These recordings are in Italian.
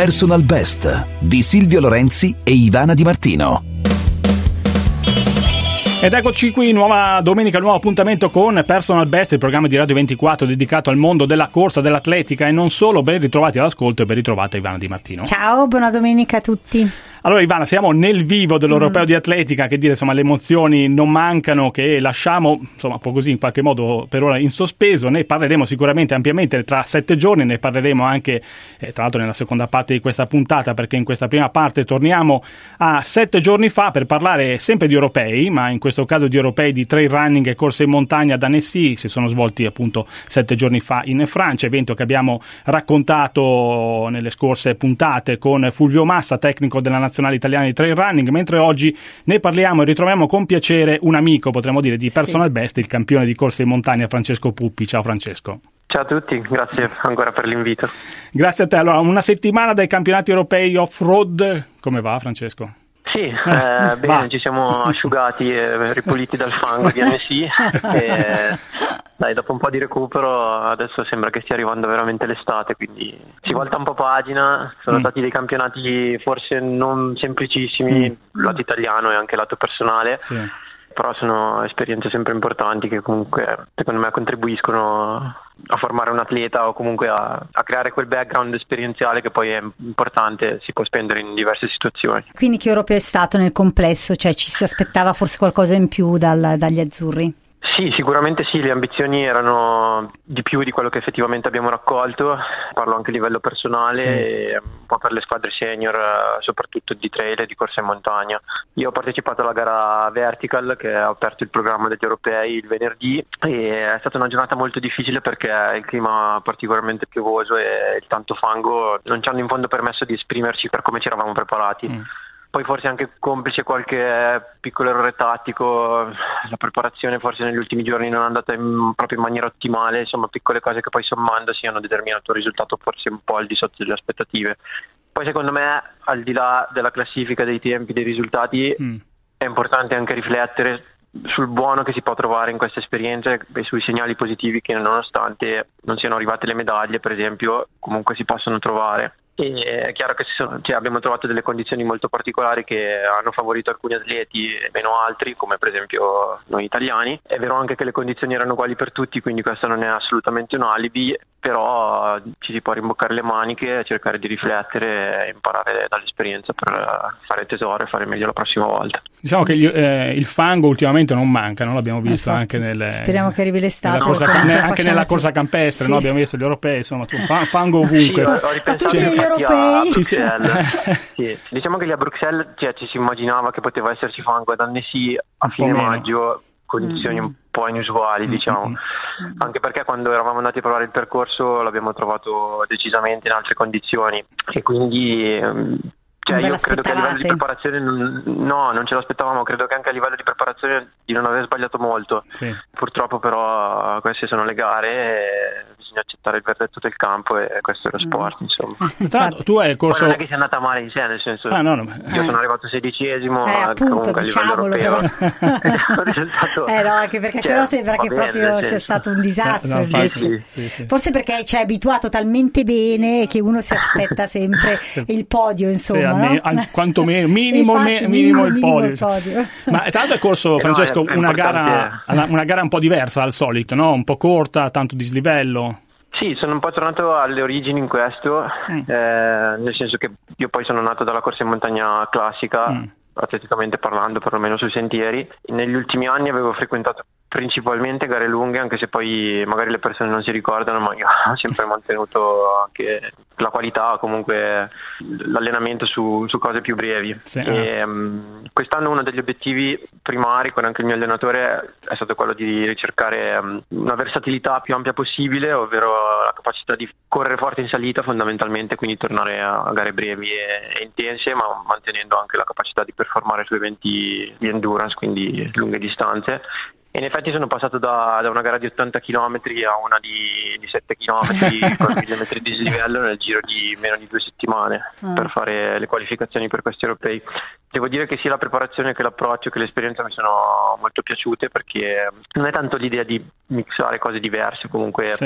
Personal Best di Silvio Lorenzi e Ivana Di Martino. Ed eccoci qui, nuova domenica, nuovo appuntamento con Personal Best, il programma di Radio 24 dedicato al mondo della corsa, dell'atletica e non solo. Ben ritrovati all'ascolto e ben ritrovata Ivana Di Martino. Ciao, buona domenica a tutti. Allora Ivana, siamo nel vivo dell'Europeo di Atletica, che dire, insomma, le emozioni non mancano, che lasciamo, insomma, un po' così in qualche modo per ora in sospeso. Ne parleremo sicuramente ampiamente tra 7 giorni, ne parleremo anche tra l'altro nella seconda parte di questa puntata, perché in questa prima parte torniamo a 7 giorni fa per parlare sempre di europei, ma in questo caso di europei di trail running e corse in montagna ad Annecy. Si sono svolti appunto 7 giorni fa in Francia, evento che abbiamo raccontato nelle scorse puntate con Fulvio Massa, tecnico della nazionale italiana di trail running, mentre oggi ne parliamo e ritroviamo con piacere un amico, potremmo dire, di Personal Best, il campione di corse in montagna Francesco Puppi. Ciao Francesco. Ciao a tutti, grazie ancora per l'invito. Grazie a te. Allora, una settimana dai campionati europei off-road, come va Francesco? Sì, bene, ci siamo asciugati e ripuliti dal fango di Annecy e dai, dopo un po' di recupero adesso sembra che stia arrivando veramente l'estate, quindi si volta un po' pagina. Sono stati dei campionati forse non semplicissimi, lato italiano e anche lato personale, sì. Però sono esperienze sempre importanti che comunque secondo me contribuiscono a formare un atleta o comunque a creare quel background esperienziale che poi è importante, si può spendere in diverse situazioni. Quindi che europeo è stato nel complesso? Cioè ci si aspettava forse qualcosa in più dagli azzurri? Sì, sicuramente sì, le ambizioni erano di più di quello che effettivamente abbiamo raccolto, parlo anche a livello personale, sì. E un po' per le squadre senior, soprattutto di trail e di corsa in montagna. Io ho partecipato alla gara Vertical che ha aperto il programma degli europei il venerdì e è stata una giornata molto difficile perché il clima particolarmente piovoso e il tanto fango non ci hanno in fondo permesso di esprimerci per come ci eravamo preparati. Poi forse anche complice qualche piccolo errore tattico, la preparazione forse negli ultimi giorni non è andata proprio in maniera ottimale, insomma piccole cose che poi sommandosi hanno determinato un risultato forse un po' al di sotto delle aspettative. Poi secondo me, al di là della classifica, dei tempi, dei risultati, è importante anche riflettere sul buono che si può trovare in queste esperienze e sui segnali positivi che nonostante non siano arrivate le medaglie, per esempio, comunque si possono trovare. E è chiaro che abbiamo trovato delle condizioni molto particolari che hanno favorito alcuni atleti e meno altri, come per esempio noi italiani. È vero anche che le condizioni erano uguali per tutti, quindi questo non è assolutamente un alibi, però ci si può rimboccare le maniche, cercare di riflettere e imparare dall'esperienza per fare tesoro e fare meglio la prossima volta. Diciamo che il fango ultimamente non manca, no? L'abbiamo visto anche speriamo che arrivi l'estate anche nella corsa campestre, sì. No? Abbiamo visto gli europei, insomma, fango ovunque. Sì, ho ripensato a Bruxelles. Sì. Sì. Diciamo che lì a Bruxelles ci si immaginava che poteva esserci fango ad Annecy a fine maggio, condizioni un po' inusuali, diciamo. Anche perché quando eravamo andati a provare il percorso l'abbiamo trovato decisamente in altre condizioni e quindi io credo che a livello di preparazione non ce l'aspettavamo, credo che anche a livello di preparazione di non aver sbagliato molto. Sì. Purtroppo però queste sono le gare e bisogna accettare il verdetto del campo e questo è lo sport, insomma. Tu hai il corso... Poi non è che sia andata male in sé, nel senso io sono arrivato 16esimo appunto, comunque a livello europeo. No, anche perché sennò sembra che proprio sia stato un disastro. Sì. Forse perché ci hai abituato talmente bene che uno si aspetta sempre il podio, insomma. Quanto minimo il podio. Ma tra l'altro è corso, Francesco, una gara un po' diversa dal solito, no? Un po' corta, tanto dislivello. Sì, sono un po' tornato alle origini in questo, nel senso che io poi sono nato dalla corsa in montagna classica, atleticamente parlando, perlomeno sui sentieri. Negli ultimi anni avevo frequentato principalmente gare lunghe, anche se poi magari le persone non si ricordano, ma io ho sempre mantenuto anche la qualità, comunque l'allenamento su cose più brevi. Sì. E, quest'anno uno degli obiettivi primari con anche il mio allenatore è stato quello di ricercare una versatilità più ampia possibile, ovvero la capacità di correre forte in salita fondamentalmente, quindi tornare a gare brevi e intense, ma mantenendo anche la capacità di performare su eventi di endurance, quindi lunghe distanze. E in effetti sono passato da una gara di 80 km a una di 7 km con 1000 metri di dislivello nel giro di meno di 2 settimane per fare le qualificazioni per questi europei. Devo dire che sia la preparazione che l'approccio che l'esperienza mi sono molto piaciute, perché non è tanto l'idea di mixare cose diverse, comunque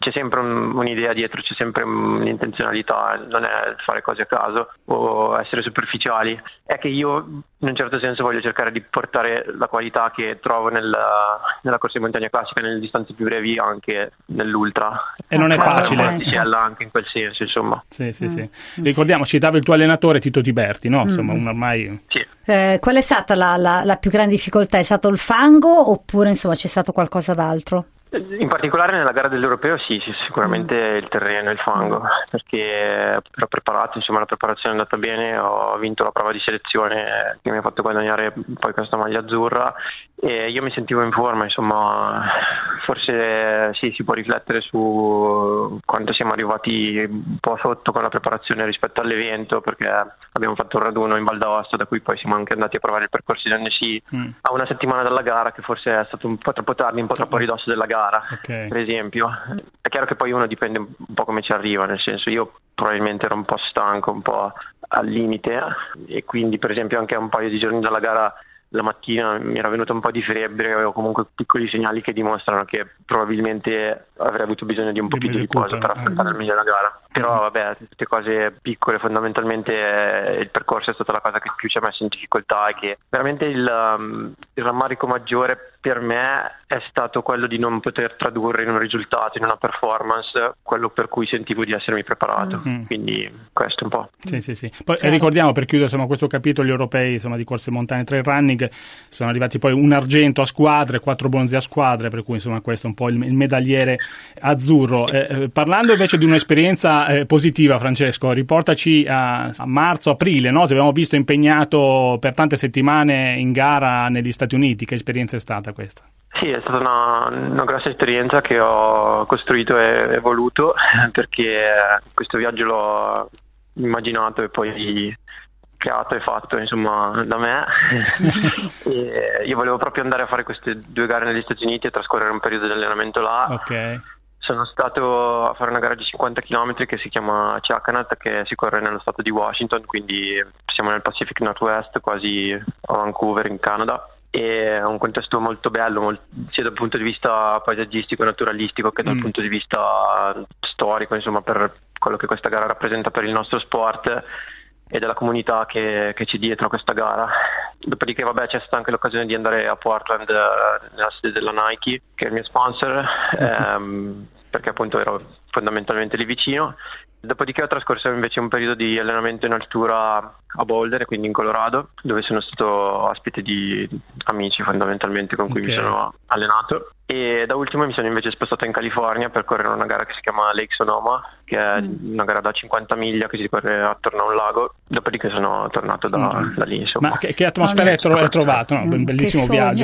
c'è sempre un'idea dietro, c'è sempre un'intenzionalità, non è fare cose a caso o essere superficiali. È che io in un certo senso voglio cercare di portare la qualità che trovo nella corsa di montagna classica, nelle distanze più brevi, anche nell'ultra. E non è facile. Anche in quel senso, insomma. Sì. Ricordiamo, citava il tuo allenatore Tito Tiberti, no? Insomma, ormai... Sì. Qual è stata la più grande difficoltà? È stato il fango oppure insomma c'è stato qualcosa d'altro? In particolare nella gara dell'Europeo sì, sicuramente il terreno, il fango, perché ero preparato, insomma la preparazione è andata bene, ho vinto la prova di selezione che mi ha fatto guadagnare poi questa maglia azzurra e io mi sentivo in forma, insomma forse sì, si può riflettere su quanto siamo arrivati un po' sotto con la preparazione rispetto all'evento, perché abbiamo fatto un raduno in Val d'Aosta, da cui poi siamo anche andati a provare il percorso di NSI a una settimana dalla gara, che forse è stato un po' troppo tardi, un po' troppo a ridosso della gara. Per esempio, è chiaro che poi uno dipende un po' come ci arriva, nel senso io probabilmente ero un po' stanco, un po' al limite e quindi per esempio anche un paio di giorni dalla gara la mattina mi era venuto un po' di febbre o comunque piccoli segnali che dimostrano che probabilmente avrei avuto bisogno di un po' più di riposo per affrontare al meglio la gara. Però vabbè, tutte cose piccole, fondamentalmente il percorso è stata la cosa che più ci ha messo in difficoltà e che veramente il rammarico maggiore per me è stato quello di non poter tradurre in un risultato, in una performance, quello per cui sentivo di essermi preparato. Quindi questo un po'. Sì. Poi ricordiamo, per chiudere insomma, questo capitolo, gli europei insomma, di corse montane trail running, sono arrivati poi un argento a squadre, 4 bronzi a squadre, per cui insomma questo è un po' il medagliere azzurro. Parlando invece di un'esperienza positiva, Francesco, riportaci a marzo-aprile, no? Ti abbiamo visto impegnato per tante settimane in gara negli Stati Uniti. Che esperienza è stata questa? Sì, è stata una grossa esperienza che ho costruito e voluto, perché questo viaggio l'ho immaginato e poi creato e fatto insomma da me. E io volevo proprio andare a fare queste 2 gare negli Stati Uniti e trascorrere un periodo di allenamento là. Ok. Sono stato a fare una gara di 50 km che si chiama Chakanat, che si corre nello stato di Washington, quindi siamo nel Pacific Northwest, quasi a Vancouver in Canada. E è un contesto molto bello, sia dal punto di vista paesaggistico e naturalistico che dal punto di vista storico, insomma, per quello che questa gara rappresenta per il nostro sport e della comunità che c'è dietro a questa gara. Dopodiché vabbè, c'è stata anche l'occasione di andare a Portland nella sede della Nike, che è il mio sponsor, perché appunto ero fondamentalmente lì vicino. Dopodiché ho trascorso invece un periodo di allenamento in altura a Boulder, quindi in Colorado, dove sono stato ospite di amici fondamentalmente con cui mi sono allenato. E da ultimo mi sono invece spostato in California per correre una gara che si chiama Lake Sonoma, che è una gara da 50 miglia che si corre attorno a un lago. Dopodiché sono tornato da lì, insomma. Ma che atmosfera hai trovato? No, un bellissimo viaggio.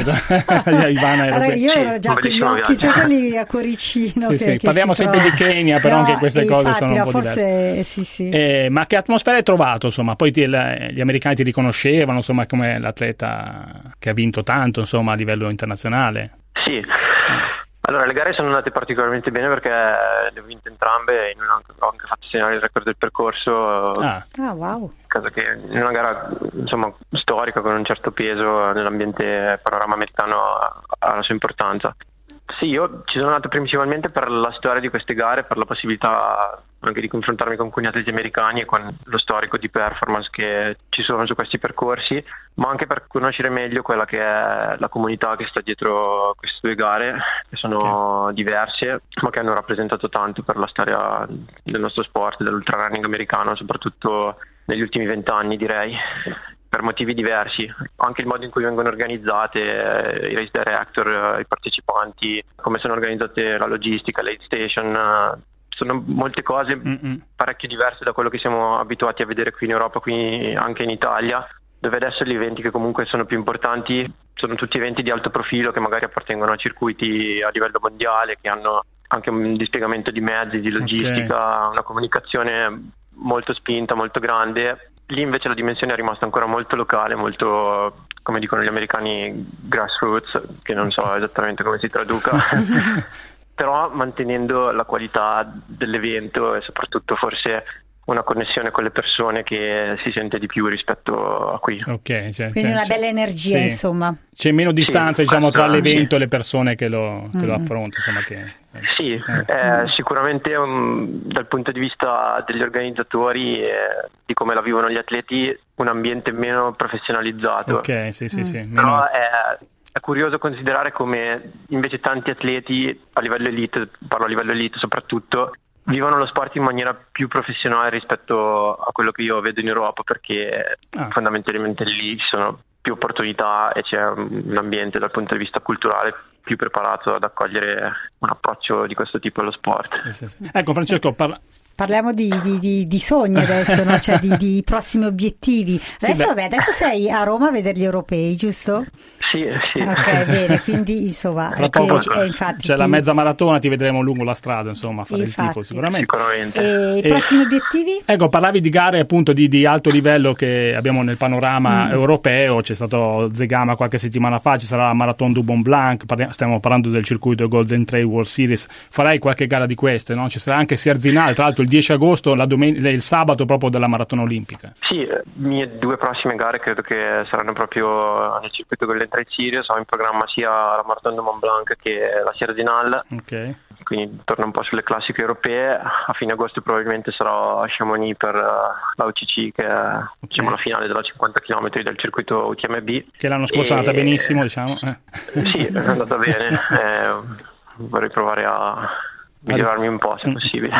Ivana, io ero già con gli occhi quelli a cuoricino. Sì, parliamo sempre di Kenya, però anche queste cose sono un po' diverse. Sì. Ma che atmosfera hai trovato? Insomma, poi gli americani ti riconoscevano, insomma, come l'atleta che ha vinto tanto, insomma, a livello internazionale. Sì. Allora, le gare sono andate particolarmente bene perché le ho vinte entrambe e ho anche fatto segnare il record del percorso. Wow. Cosa che in una gara insomma storica con un certo peso nell'ambiente panorama americano ha la sua importanza. Sì, io ci sono andato principalmente per la storia di queste gare, per la possibilità anche di confrontarmi con alcuni atleti americani e con lo storico di performance che ci sono su questi percorsi, ma anche per conoscere meglio quella che è la comunità che sta dietro queste 2 gare, che sono diverse, ma che hanno rappresentato tanto per la storia del nostro sport, dell'ultrarunning americano, soprattutto negli ultimi 20 anni, direi. Per motivi diversi, anche il modo in cui vengono organizzate, i race director, i partecipanti, come sono organizzate la logistica, l'aid station, sono molte cose parecchio diverse da quello che siamo abituati a vedere qui in Europa, qui anche in Italia, dove adesso gli eventi che comunque sono più importanti sono tutti eventi di alto profilo che magari appartengono a circuiti a livello mondiale, che hanno anche un dispiegamento di mezzi, di logistica, una comunicazione molto spinta, molto grande. Lì invece la dimensione è rimasta ancora molto locale, molto, come dicono gli americani, grassroots, che non so esattamente come si traduca, però mantenendo la qualità dell'evento e soprattutto forse una connessione con le persone che si sente di più rispetto a qui. Ok, quindi una bella energia, sì. insomma. C'è meno distanza, diciamo, tra l'evento e le persone che lo affrontano, insomma, Sì, sicuramente dal punto di vista degli organizzatori di come la vivono gli atleti, un ambiente meno professionalizzato. Ok, sì. Però è curioso considerare come invece tanti atleti a livello elite, parlo a livello elite soprattutto, vivono lo sport in maniera più professionale rispetto a quello che io vedo in Europa, perché fondamentalmente lì ci sono più opportunità e c'è un ambiente dal punto di vista culturale più preparato ad accogliere un approccio di questo tipo allo sport. Sì. Ecco, Francesco, parliamo di sogni adesso, no? Cioè di prossimi obiettivi. Adesso sei a Roma a vedere gli europei, giusto? Sì. Ok, bene, quindi insomma infatti c'è la mezza maratona, ti vedremo lungo la strada, insomma, a fare il tifo sicuramente. E i prossimi obiettivi? Ecco, parlavi di gare appunto di alto livello che abbiamo nel panorama europeo. C'è stato Zegama qualche settimana fa, ci sarà la Marathon du Mont Blanc, stiamo parlando del circuito Golden Trail World Series. Farai qualche gara di queste, no? Ci sarà anche Sierzinal, tra l'altro il 10 agosto, il sabato proprio della maratona olimpica. Sì, mie 2 prossime gare credo che saranno proprio nel circuito Golden Trail Series. Ho in programma sia la Marathon du Mont Blanc che la Sierzinal. Ok. Quindi torno un po' sulle classiche europee. A fine agosto probabilmente sarò a Chamonix per la UCC, che è diciamo la finale della 50 km del circuito UTMB. Che l'anno scorso è andata benissimo, diciamo. Sì, è andata bene. Vorrei provare a migliorarmi un po', se possibile.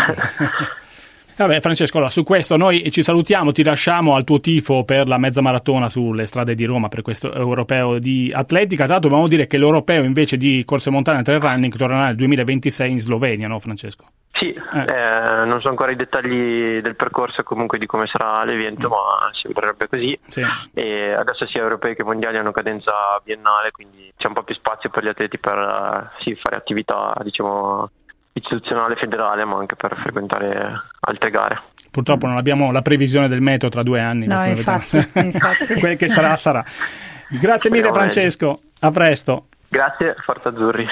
Vabbè, Francesco, allora, su questo noi ci salutiamo, ti lasciamo al tuo tifo per la mezza maratona sulle strade di Roma per questo europeo di atletica. Tra l'altro dobbiamo dire che l'europeo invece di corse montane trail running tornerà nel 2026 in Slovenia, no Francesco? Sì, non so ancora i dettagli del percorso, comunque di come sarà l'evento, ma sembrerebbe così. Sì. E adesso sia europei che mondiali hanno cadenza biennale, quindi c'è un po' più spazio per gli atleti per fare attività, diciamo, istituzionale federale, ma anche per frequentare altre gare. Purtroppo non abbiamo la previsione del meteo tra 2 anni. No, infatti. Quel che sarà. Grazie mille Francesco, a presto. Grazie, Forza Azzurri.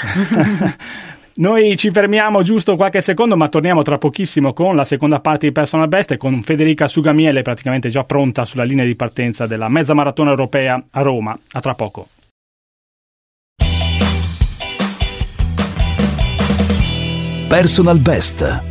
Noi ci fermiamo giusto qualche secondo, ma torniamo tra pochissimo con la seconda parte di Personal Best, con Federica Sugamiele praticamente già pronta sulla linea di partenza della mezza maratona europea a Roma. A tra poco. Personal Best.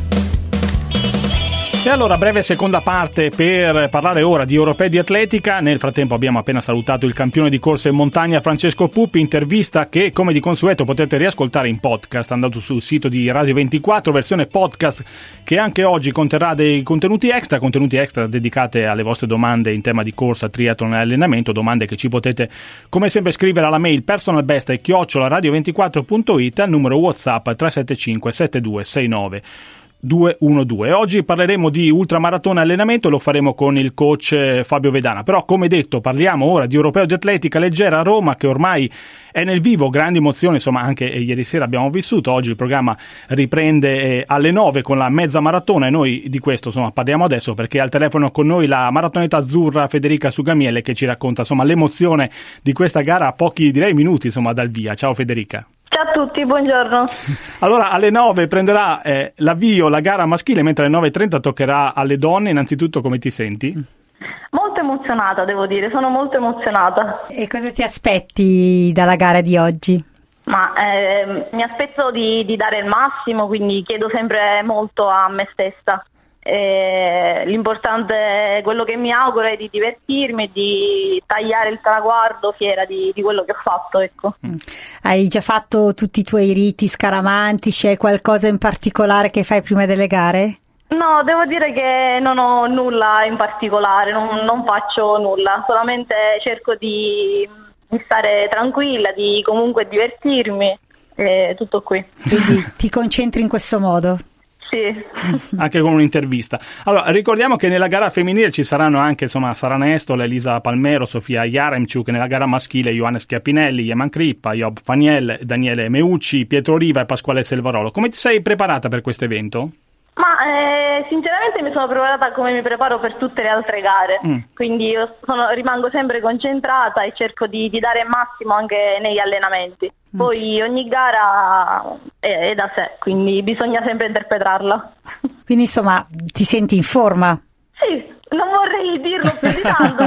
E allora, breve seconda parte per parlare ora di europei di atletica. Nel frattempo abbiamo appena salutato il campione di corsa in montagna Francesco Puppi, intervista che come di consueto potete riascoltare in podcast andando sul sito di Radio 24, versione podcast che anche oggi conterrà dei contenuti extra dedicate alle vostre domande in tema di corsa, triathlon e allenamento, domande che ci potete come sempre scrivere alla mail personalbest@radio24.it, al numero WhatsApp 375 7269 212. Oggi parleremo di ultramaratona e allenamento, lo faremo con il coach Fabio Vedana, però come detto parliamo ora di europeo di atletica leggera a Roma, che ormai è nel vivo, grandi emozioni, insomma anche ieri sera abbiamo vissuto. Oggi il programma riprende alle 9 con la mezza maratona e noi di questo insomma parliamo adesso, perché al telefono con noi la maratoneta azzurra Federica Sugamiele, che ci racconta insomma l'emozione di questa gara a pochi minuti insomma dal via. Ciao Federica. Ciao a tutti, buongiorno. Allora, alle 9 prenderà l'avvio la gara maschile, mentre alle 9.30 toccherà alle donne. Innanzitutto, come ti senti? Molto emozionata, devo dire, sono molto emozionata. E cosa ti aspetti dalla gara di oggi? Ma mi aspetto di dare il massimo, quindi chiedo sempre molto a me stessa. L'importante, quello che mi auguro è di divertirmi e di tagliare il traguardo fiera di quello che ho fatto, ecco. Hai già fatto tutti i tuoi riti scaramantici? C'è qualcosa in particolare che fai prima delle gare? No, devo dire che non ho nulla in particolare, non faccio nulla, solamente cerco di stare tranquilla, di comunque divertirmi, tutto qui. Quindi ti concentri in questo modo? Sì. Anche con un'intervista. Allora, ricordiamo che nella gara femminile ci saranno anche insomma Sara Nestol, Elisa Palmero, Sofia Yaremchuk, nella gara maschile Ioannis Chiappinelli, Yeman Crippa, Job Faniel, Daniele Meucci, Pietro Riva e Pasquale Selvarolo. Come ti sei preparata per questo evento? Ma sinceramente mi sono preparata come mi preparo per tutte le altre gare, quindi io rimango sempre concentrata e cerco di dare il massimo anche negli allenamenti. Poi ogni gara è da sé, quindi bisogna sempre interpretarla. Quindi insomma ti senti in forma? Sì, non vorrei dirlo più di tanto,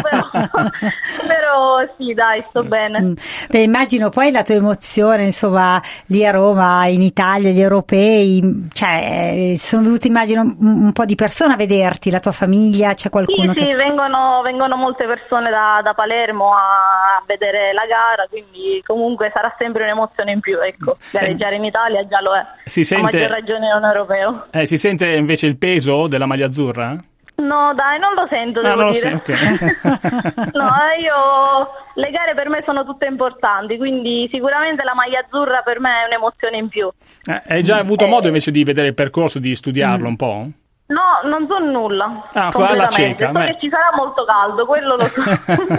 però sì, dai, sto bene. Beh, immagino poi la tua emozione, insomma, lì a Roma, in Italia, gli europei, cioè sono venuti, immagino, un po' di persone a vederti, la tua famiglia, c'è qualcuno Sì, vengono molte persone da Palermo a vedere la gara, quindi comunque sarà sempre un'emozione in più, ecco, gareggiare in Italia già lo è, a maggior ragione in un europeo. Si sente invece il peso della maglia azzurra? No, dai, non lo sento, devo dire. Okay. No, le gare per me sono tutte importanti, quindi sicuramente la maglia azzurra per me è un'emozione in più. Hai già avuto modo invece di vedere il percorso, di studiarlo un po'? No, non so nulla. Alla cieca. So che ci sarà molto caldo, quello lo so.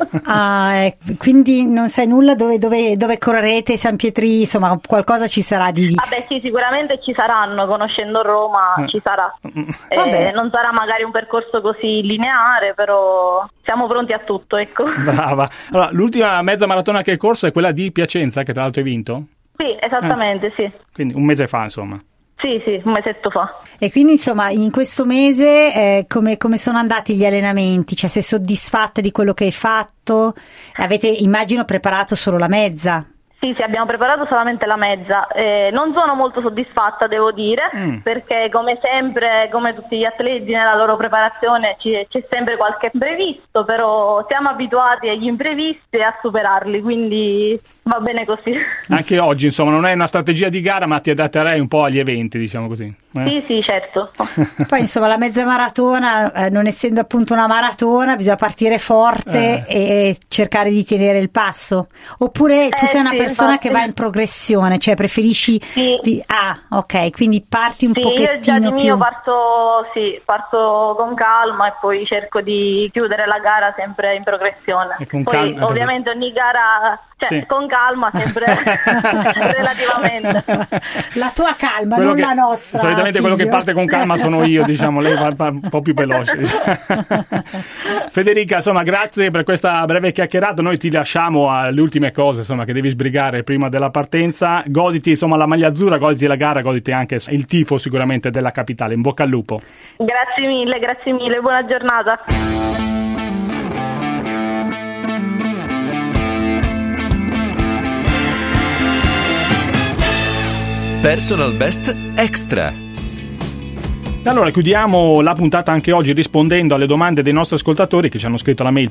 Quindi non sai nulla dove correrete, San Pietri, insomma, qualcosa ci sarà di... Vabbè, sì, sicuramente ci saranno, conoscendo Roma ci sarà. Non sarà magari un percorso così lineare, però siamo pronti a tutto, ecco. Brava. Allora, l'ultima mezza maratona che hai corso è quella di Piacenza, che tra l'altro hai vinto? Sì, esattamente, sì. Quindi un mese fa, insomma. Sì, un mesetto fa. E quindi insomma in questo mese come sono andati gli allenamenti? Cioè sei soddisfatta di quello che hai fatto? Avete, immagino, preparato solo la mezza? Sì, abbiamo preparato solamente la mezza. Non sono molto soddisfatta, devo dire, perché come sempre, come tutti gli atleti nella loro preparazione c'è sempre qualche imprevisto, però siamo abituati agli imprevisti e a superarli, quindi va bene così. Anche oggi, insomma, non è una strategia di gara, ma ti adatterai un po' agli eventi, diciamo così. Sì, certo. Poi insomma la mezza maratona, non essendo appunto una maratona, bisogna partire forte e cercare di tenere il passo. Oppure tu sei una persona che va in progressione, cioè preferisci... Sì. Ok, quindi parti un pochettino io già di mio più... parto con calma e poi cerco di chiudere la gara sempre in progressione. Poi ovviamente ogni gara... con calma sempre relativamente. La tua calma, non la nostra. Solitamente quello che parte con calma sono io, diciamo, lei va un po' più veloce. Federica, insomma, grazie per questa breve chiacchierata. Noi ti lasciamo alle ultime cose, insomma, che devi sbrigare prima della partenza. Goditi, insomma, la maglia azzurra, goditi la gara, goditi anche il tifo sicuramente della capitale. In bocca al lupo. Grazie mille, buona giornata. Personal Best Extra. Allora chiudiamo la puntata anche oggi rispondendo alle domande dei nostri ascoltatori che ci hanno scritto alla mail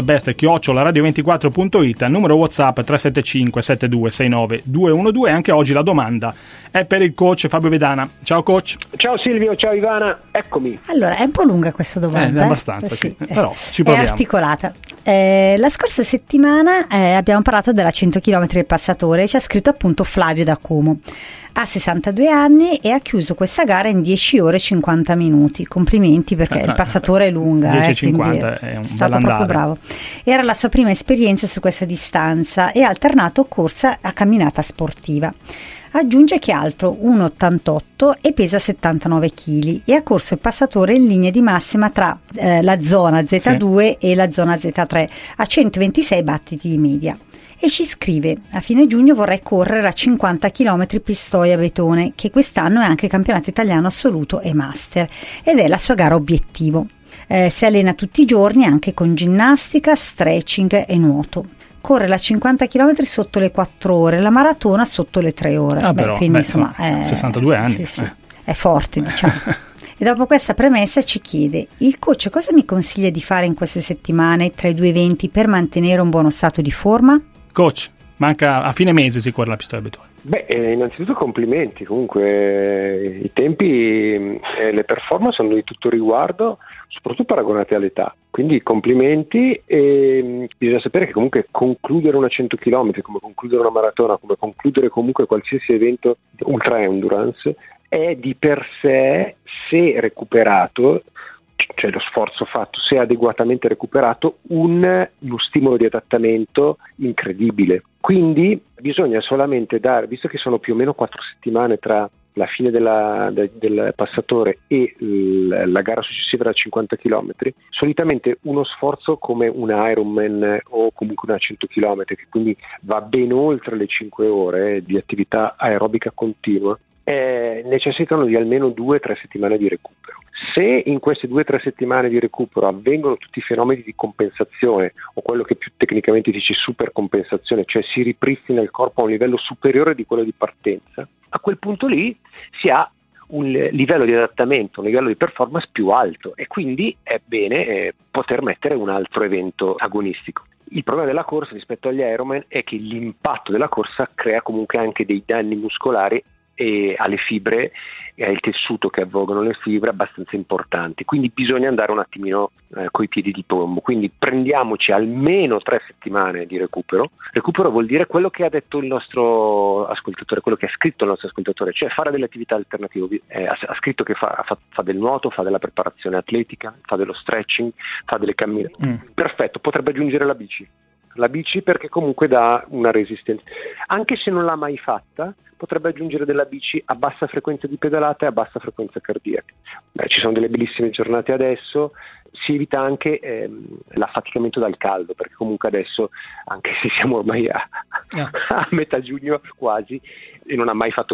personalbest@radio24.it, al numero WhatsApp 375 7269 212. Anche oggi la domanda è per il coach Fabio Vedana. Ciao coach. Ciao Silvio, ciao Ivana, eccomi. Allora, è un po' lunga questa domanda. Abbastanza, sì. Però ci proviamo. È articolata. La scorsa settimana abbiamo parlato della 100 km del passatore, ci ha scritto appunto Flavio da Como. Ha 62 anni e ha chiuso questa gara in 10 ore e 50 minuti. Complimenti, perché il passatore è lunga. 10,50 è un stato proprio bravo. Era la sua prima esperienza su questa distanza e ha alternato corsa a camminata sportiva. Aggiunge che è alto 1,88 e pesa 79 kg e ha corso il passatore in linea di massima tra la zona Z2 e la zona Z3 a 126 battiti di media. E ci scrive: a fine giugno vorrei correre a 50 km Pistoia Betone, che quest'anno è anche campionato italiano assoluto e master, ed è la sua gara obiettivo. Si allena tutti i giorni anche con ginnastica, stretching e nuoto. Corre la 50 km sotto le 4 ore, la maratona sotto le 3 ore. Quindi insomma 62 anni. Sì, è forte, diciamo. E dopo questa premessa ci chiede: il coach cosa mi consiglia di fare in queste settimane tra i due eventi per mantenere un buono stato di forma? Coach, manca a fine mese si corre la Pistoia Betone. Innanzitutto complimenti, comunque i tempi e le performance sono di tutto riguardo, soprattutto paragonate all'età, quindi complimenti. E bisogna sapere che comunque concludere una 100 km, come concludere una maratona, come concludere comunque qualsiasi evento ultra endurance è di per sé, se recuperato, cioè lo sforzo fatto, se adeguatamente recuperato, uno stimolo di adattamento incredibile. Quindi bisogna solamente dare, visto che sono più o meno 4 settimane tra la fine del passatore e la gara successiva da 50 km, solitamente uno sforzo come un Ironman o comunque una 100 km, che quindi va ben oltre le 5 ore di attività aerobica continua, necessitano di almeno 2-3 settimane di recupero. Se in queste 2-3 settimane di recupero avvengono tutti i fenomeni di compensazione, o quello che più tecnicamente dice supercompensazione, cioè si ripristina il corpo a un livello superiore di quello di partenza, a quel punto lì si ha un livello di adattamento, un livello di performance più alto, e quindi è bene poter mettere un altro evento agonistico. Il problema della corsa rispetto agli Ironman è che l'impatto della corsa crea comunque anche dei danni muscolari e alle fibre e al tessuto che avvolgono le fibre abbastanza importanti, quindi bisogna andare un attimino coi piedi di piombo. Quindi prendiamoci almeno 3 settimane di recupero. Recupero vuol dire quello che ha detto il nostro ascoltatore, quello che ha scritto il nostro ascoltatore, cioè fare delle attività alternative. Ha scritto che fa del nuoto, fa della preparazione atletica, fa dello stretching, fa delle camminate. Perfetto, potrebbe aggiungere la bici perché comunque dà una resistenza, anche se non l'ha mai fatta. Potrebbe aggiungere della bici a bassa frequenza di pedalata e a bassa frequenza cardiaca. Ci sono delle bellissime giornate adesso, si evita anche l'affaticamento dal caldo, perché comunque adesso, anche se siamo ormai a metà giugno quasi, e non ha mai fatto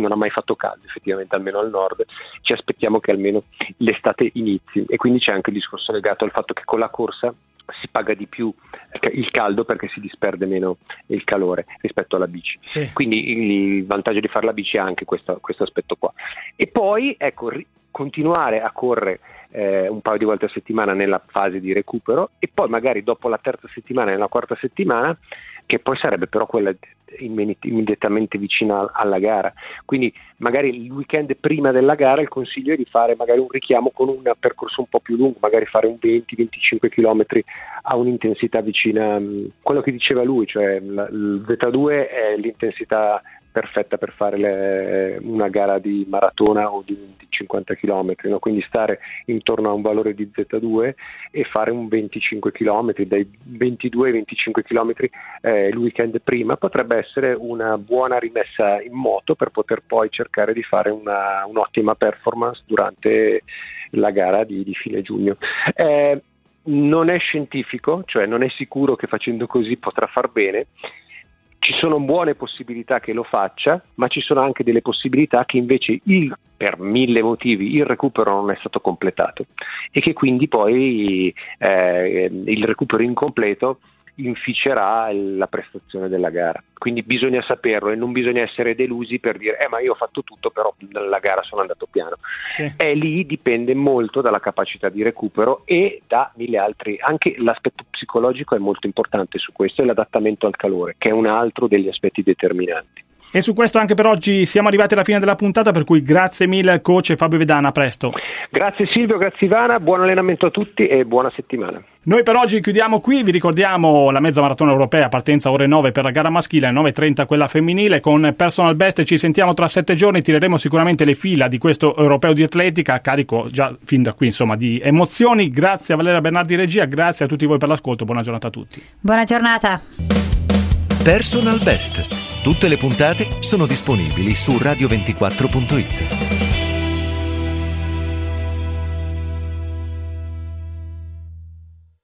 caldo effettivamente, almeno al nord, ci aspettiamo che almeno l'estate inizi, e quindi c'è anche il discorso legato al fatto che con la corsa si paga di più il caldo perché si disperde meno il calore rispetto alla bici. Sì. Quindi il vantaggio di fare la bici è anche questo aspetto qua. E poi continuare a correre un paio di volte a settimana nella fase di recupero, e poi magari dopo la terza settimana e la quarta settimana, che poi sarebbe però quella immediatamente vicina alla gara, quindi magari il weekend prima della gara il consiglio è di fare magari un richiamo con un percorso un po' più lungo, magari fare un 20-25 km a un'intensità vicina, quello che diceva lui, cioè il Z2 è l'intensità perfetta per fare una gara di maratona o di 50 km, no? Quindi stare intorno a un valore di Z2 e fare un 25 km, dai 22 ai 25 km il weekend prima potrebbe essere una buona rimessa in moto per poter poi cercare di fare un'ottima performance durante la gara di fine giugno. Non è scientifico, cioè non è sicuro che facendo così potrà far bene. Ci sono buone possibilità che lo faccia, ma ci sono anche delle possibilità che invece per 1000 motivi il recupero non è stato completato, e che quindi poi il recupero incompleto inficerà la prestazione della gara. Quindi bisogna saperlo e non bisogna essere delusi per dire ma io ho fatto tutto, però nella gara sono andato piano. Sì. Lì dipende molto dalla capacità di recupero e da 1000 altri. Anche l'aspetto psicologico è molto importante su questo, e l'adattamento al calore, che è un altro degli aspetti determinanti. E su questo anche per oggi siamo arrivati alla fine della puntata, per cui grazie mille al coach Fabio Vedana, a presto. Grazie Silvio, grazie Ivana, buon allenamento a tutti e buona settimana. Noi per oggi chiudiamo qui, vi ricordiamo la mezza maratona europea, partenza ore 9 per la gara maschile, 9:30 quella femminile, con personal best. Ci sentiamo tra 7 giorni, tireremo sicuramente le fila di questo europeo di atletica, carico già fin da qui insomma di emozioni. Grazie a Valeria Bernardi regia, grazie a tutti voi per l'ascolto, buona giornata a tutti. Buona giornata. Personal Best. Tutte le puntate sono disponibili su radio24.it.